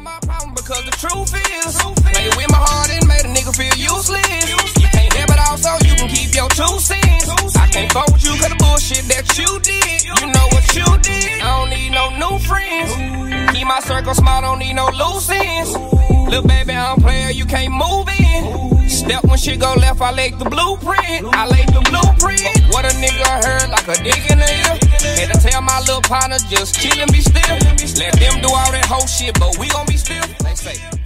not my problem because the truth is, play with my heart and made a nigga feel useless. You can't have it all, so you can keep your 2 cents. I can't fuck with you cause the bullshit that you did. You know what you did. I don't need no new friends. Keep my circle small, don't need no loose ends. Little baby, I'm player, you can't move in. Step when shit go left, I lay the blueprint. I lay the blueprint. What a nigga heard like a dick in the ear. Had to tell my little partner, just chill and be still. Let them do all that whole shit, but we gon' be still. They say.